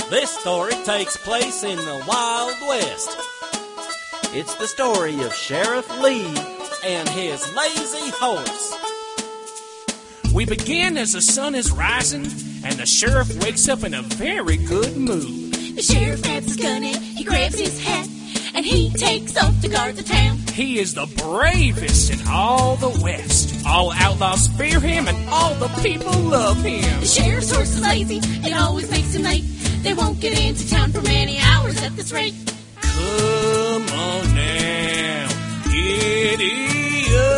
This story takes place in the Wild West. It's the story of Sheriff Lee and his lazy horse. We begin as the sun is rising, and the sheriff wakes up in a very good mood. The sheriff grabs his gun and he grabs his hat, and he takes off to guard the town. He is the bravest in all the West. All outlaws fear him, and all the people love him. The sheriff's horse is lazy, it always makes him late. They won't get into town for many hours at this rate. Come on now, giddy up.